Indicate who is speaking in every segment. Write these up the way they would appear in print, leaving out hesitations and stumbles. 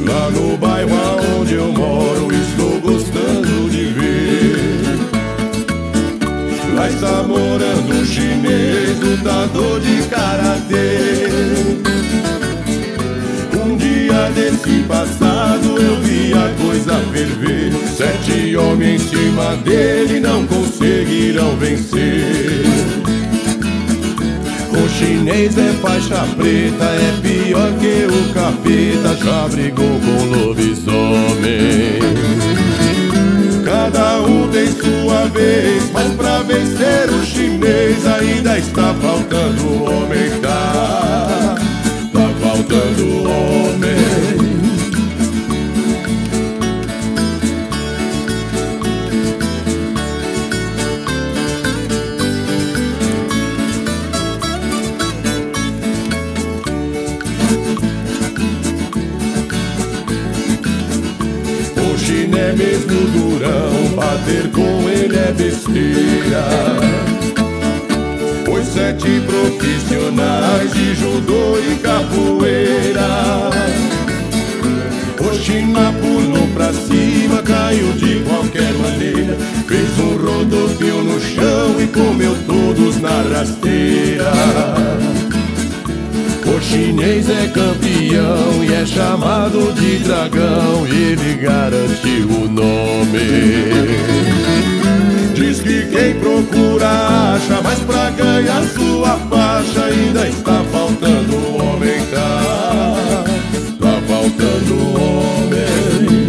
Speaker 1: Lá no bairro onde eu moro estou gostando de ver. Lá está morando um chinês, lutador de karatê. Um dia desse passado eu vi a coisa ferver. 7 homens em cima dele não conseguirão vencer. O chinês é faixa preta, é pior que o capeta. Já brigou com o lobisomem. Cada um tem sua vez, mas pra vencer o chinês ainda está faltando o homem. Tá faltando o homem. O chinês mesmo durão, bater com ele é besteira. Pois 7 profissionais de judô e capoeira. O China pulou pra cima, caiu de qualquer maneira. Fez um rodopio no chão e comeu todos na rasteira. O chinês é campeão e é chamado de dragão. E ele garantiu o nome. Diz que quem procura acha, mas pra ganhar sua faixa ainda está faltando o homem. Tá faltando o homem.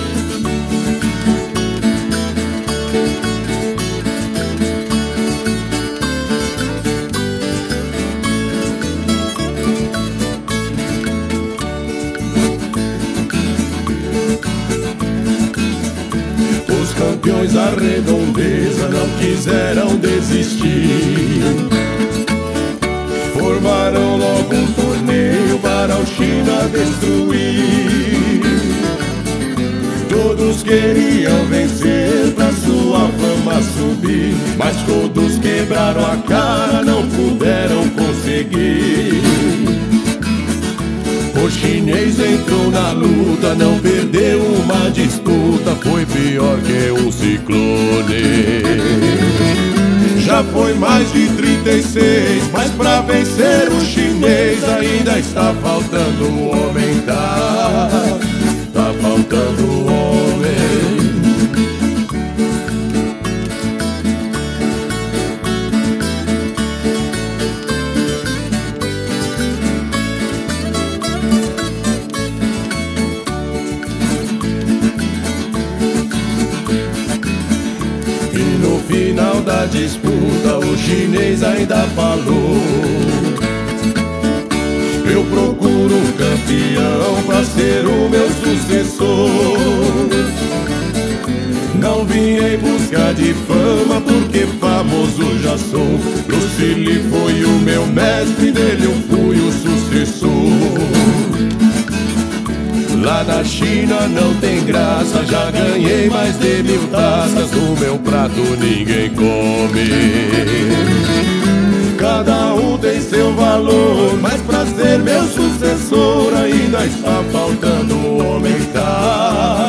Speaker 1: Os campeões da redondeza não quiseram desistir. Formaram logo um torneio para o China destruir. Todos queriam vencer pra sua fama subir, mas todos quebraram a cara, não puderam conseguir. O chinês entrou na luta, não perdeu uma disputa. Foi pior que um ciclone. Já foi mais de 36, mas pra vencer o chinês ainda está faltando o homem. Tá faltando o homem. No final da disputa o chinês ainda falou: eu procuro um campeão pra ser o meu sucessor. Não vim em busca de fama, porque famoso já sou. Bruce Lee foi o meu mestre, dele eu fui o sucessor. Lá na China não tem graça, já ganhei mais de 1000 taças. No meu prato ninguém come. Cada um tem seu valor, mas pra ser meu sucessor ainda está faltando o homem. Tá